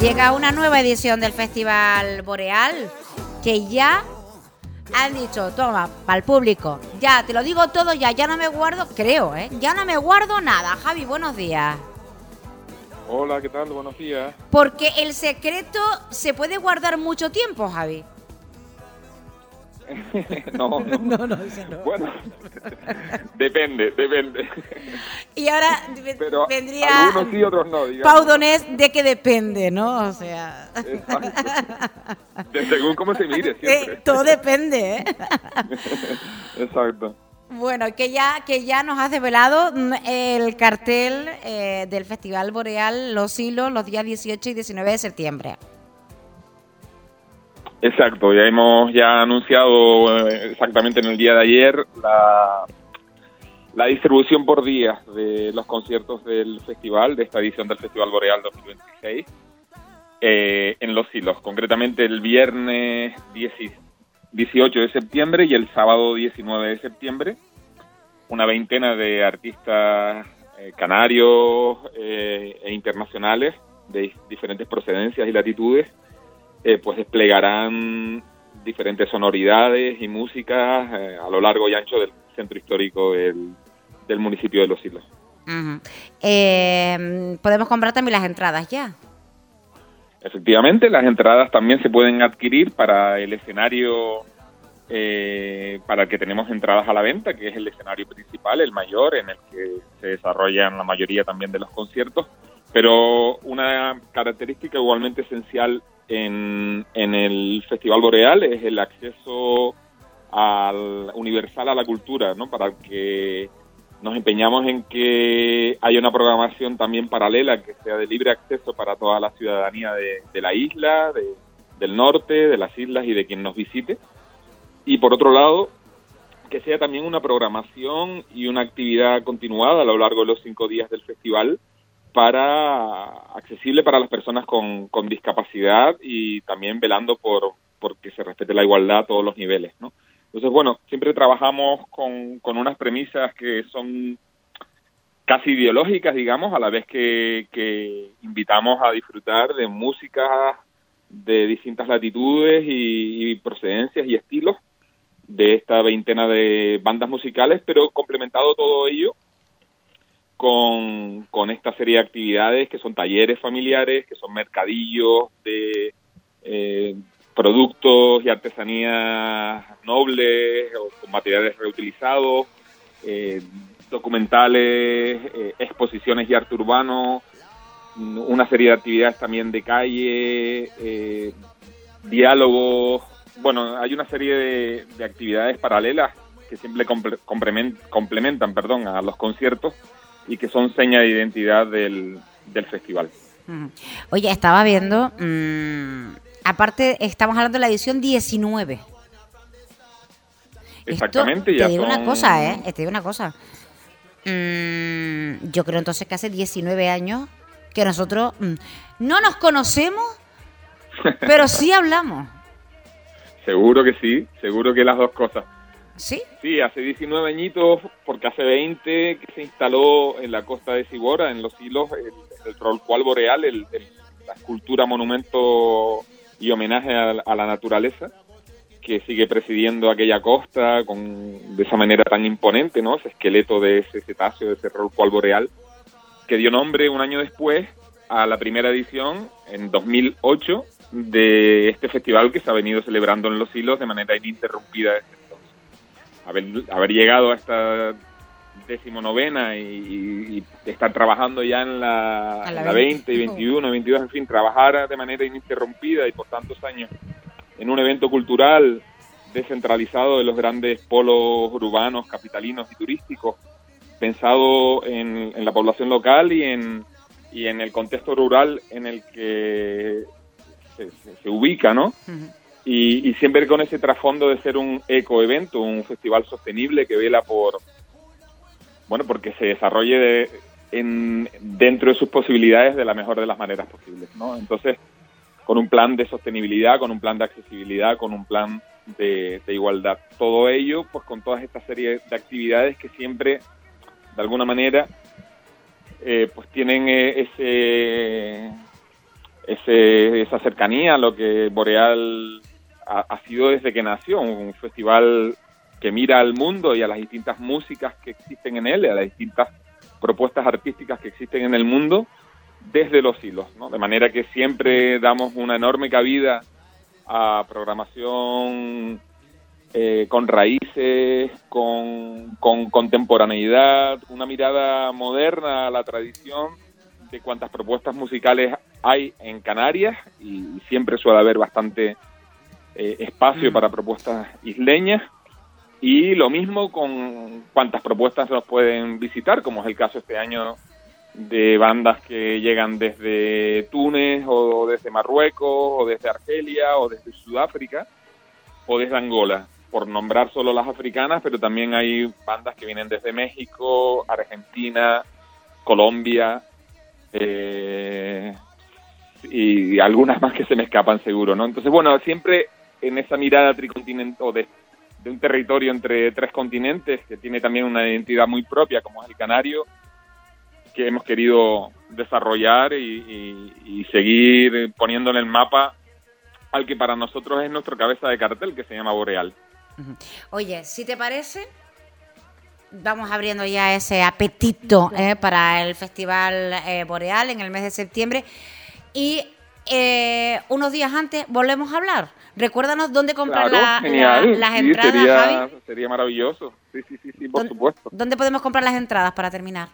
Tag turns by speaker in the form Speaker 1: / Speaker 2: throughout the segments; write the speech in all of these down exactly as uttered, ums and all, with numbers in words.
Speaker 1: llega una nueva edición del Festival Boreal que ya han dicho, toma, para el público, ya, te lo digo todo ya, ya no me guardo, creo, ¿eh? Ya no me guardo nada. Javi, buenos días.
Speaker 2: Hola, ¿qué tal? Buenos días.
Speaker 1: Porque el secreto se puede guardar mucho tiempo, Javi.
Speaker 2: no, no,
Speaker 1: no, no, eso no.
Speaker 2: Bueno, depende, depende.
Speaker 1: Y ahora
Speaker 2: Pero
Speaker 1: vendría
Speaker 2: algunos sí, otros no, digamos.
Speaker 1: Pau Donés de que depende, ¿no? O sea...
Speaker 2: Exacto. De según cómo se mire siempre.
Speaker 1: Eh, todo depende, ¿eh?
Speaker 2: Exacto.
Speaker 1: Bueno, que ya que ya nos has desvelado el cartel eh, del Festival Boreal Los Hilos los días dieciocho y diecinueve de septiembre.
Speaker 2: Exacto, ya hemos ya anunciado eh, exactamente en el día de ayer la, la distribución por días de los conciertos del festival, de esta edición del Festival Boreal dos mil veintiséis, eh, en Los Hilos, concretamente el viernes dieciocho de septiembre y el sábado diecinueve de septiembre, una veintena de artistas eh, canarios eh, e internacionales de diferentes procedencias y latitudes, eh, pues desplegarán diferentes sonoridades y músicas eh, a lo largo y ancho del centro histórico del, del municipio de Los Hilos.
Speaker 1: Uh-huh. Eh, ¿Podemos comprar también las entradas ya?
Speaker 2: Efectivamente, las entradas también se pueden adquirir para el escenario eh, para el que tenemos entradas a la venta, que es el escenario principal, el mayor, en el que se desarrollan la mayoría también de los conciertos, pero una característica igualmente esencial en, en el Festival Boreal es el acceso al universal a la cultura, ¿no? Para que nos empeñamos en que haya una programación también paralela que sea de libre acceso para toda la ciudadanía de, de la isla, de, del norte, de las islas y de quien nos visite. Y por otro lado, que sea también una programación y una actividad continuada a lo largo de los cinco días del festival, para accesible para las personas con, con discapacidad y también velando por, por que se respete la igualdad a todos los niveles, ¿no? Entonces, bueno, siempre trabajamos con, con unas premisas que son casi ideológicas, digamos, a la vez que, que invitamos a disfrutar de música de distintas latitudes y, y procedencias y estilos de esta veintena de bandas musicales, pero complementado todo ello con, con esta serie de actividades que son talleres familiares, que son mercadillos de eh, productos y artesanías nobles o con materiales reutilizados, eh, documentales, eh, exposiciones y arte urbano, una serie de actividades también de calle, eh, diálogos. Bueno, hay una serie de, de actividades paralelas que siempre comple- complementan, complementan perdón, a los conciertos y que son seña de identidad del, del festival.
Speaker 1: Oye, estaba viendo, mmm, aparte estamos hablando de la edición diecinueve.
Speaker 2: Exactamente.
Speaker 1: Esto,
Speaker 2: ya
Speaker 1: te digo
Speaker 2: son...
Speaker 1: una cosa, ¿eh? Te digo una cosa. Mm, yo creo entonces que hace diecinueve años que nosotros mm, no nos conocemos, pero sí hablamos.
Speaker 2: Seguro que sí, seguro que las dos cosas.
Speaker 1: ¿Sí?
Speaker 2: Sí, hace diecinueve añitos, porque hace veinte que se instaló en la costa de Sibora, en Los Hilos, el, el Rorcual Boreal, el, el, la escultura, monumento y homenaje a, a la naturaleza, que sigue presidiendo aquella costa con de esa manera tan imponente, ¿no? Ese esqueleto de ese cetáceo, de ese Rorcual Boreal, que dio nombre un año después a la primera edición, en dos mil ocho, de este festival que se ha venido celebrando en Los Hilos de manera ininterrumpida desde entonces. Haber, haber llegado a esta decimonovena y, y, y estar trabajando ya en la,
Speaker 1: a la,
Speaker 2: en la veinte y veintiuno, veintidós, en fin, trabajar de manera ininterrumpida y por tantos años en un evento cultural descentralizado de los grandes polos urbanos, capitalinos y turísticos, pensado en, en la población local y en, y en el contexto rural en el que se, se, se ubica, ¿no? Uh-huh. Y, y siempre con ese trasfondo de ser un ecoevento, un festival sostenible que vela por, bueno, porque se desarrolle de, en, dentro de sus posibilidades de la mejor de las maneras posibles, ¿no? Entonces, con un plan de sostenibilidad, con un plan de accesibilidad, con un plan de, de igualdad. Todo ello, pues con todas estas series de actividades que siempre, de alguna manera, eh, pues tienen eh, ese... ese, esa cercanía a lo que Boreal ha, ha sido desde que nació, un festival que mira al mundo y a las distintas músicas que existen en él, y a las distintas propuestas artísticas que existen en el mundo desde los hilos, ¿no? De manera que siempre damos una enorme cabida a programación eh, con raíces, con, con contemporaneidad, una mirada moderna a la tradición de cuántas propuestas musicales hay en Canarias, y siempre suele haber bastante eh, espacio mm. para propuestas isleñas, y lo mismo con cuántas propuestas nos pueden visitar, como es el caso este año de bandas que llegan desde Túnez o desde Marruecos o desde Argelia o desde Sudáfrica o desde Angola, por nombrar solo las africanas, pero también hay bandas que vienen desde México, Argentina, Colombia, eh, y algunas más que se me escapan seguro, ¿no? Entonces, bueno, siempre en esa mirada tricontinental de, de un territorio entre tres continentes que tiene también una identidad muy propia, como es el canario, que hemos querido desarrollar y, y, y seguir poniendo en el mapa al que para nosotros es nuestro cabeza de cartel, que se llama Boreal.
Speaker 1: Oye, si te parece, vamos abriendo ya ese apetito eh, para el Festival eh, Boreal en el mes de septiembre, y eh, unos días antes volvemos a hablar. Recuérdanos dónde comprar
Speaker 2: claro,
Speaker 1: la, la, las
Speaker 2: sí,
Speaker 1: entradas,
Speaker 2: sería,
Speaker 1: Javi.
Speaker 2: Sería maravilloso, sí, sí, sí, sí por
Speaker 1: ¿Dónde,
Speaker 2: supuesto.
Speaker 1: ¿Dónde podemos comprar las entradas para terminar?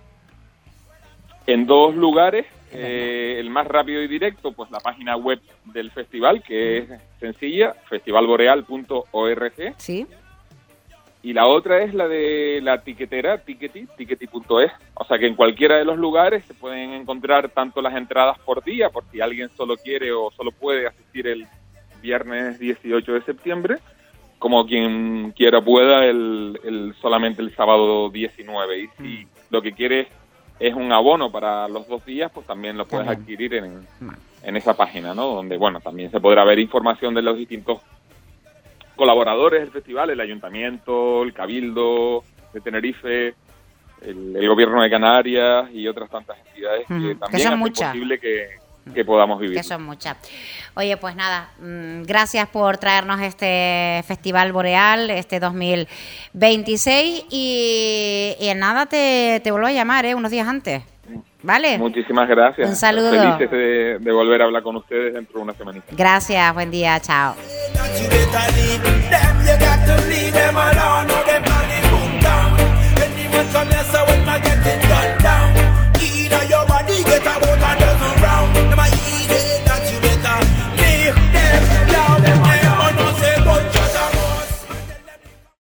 Speaker 2: En dos lugares, eh, el más rápido y directo, pues la página web del festival, que es sencilla, festival boreal punto org.
Speaker 1: Sí.
Speaker 2: Y la otra es la de la tiquetera, Tickety, tickety punto es. O sea que en cualquiera de los lugares se pueden encontrar tanto las entradas por día, por si alguien solo quiere o solo puede asistir el viernes dieciocho de septiembre, como quien quiera pueda el, el solamente el sábado diecinueve. Y si lo que quiere es un abono para los dos días, pues también lo puedes también adquirir en, en esa página, ¿no? Donde, bueno, también se podrá ver información de los distintos colaboradores del festival, el Ayuntamiento, el Cabildo de Tenerife, el, el Gobierno de Canarias y otras tantas entidades mm, que también
Speaker 1: que son
Speaker 2: hacen
Speaker 1: muchas.
Speaker 2: posible que, que podamos vivir.
Speaker 1: Que son muchas. Oye, pues nada, mmm, gracias por traernos este Festival Boreal, este dos mil veintiséis, y, y en nada te, te vuelvo a llamar, ¿eh? Unos días antes. ¿Vale?
Speaker 2: Muchísimas gracias.
Speaker 1: Un saludo.
Speaker 2: Felices de, de volver a hablar con ustedes dentro de una semanita.
Speaker 1: Gracias, buen día, chao.
Speaker 3: From your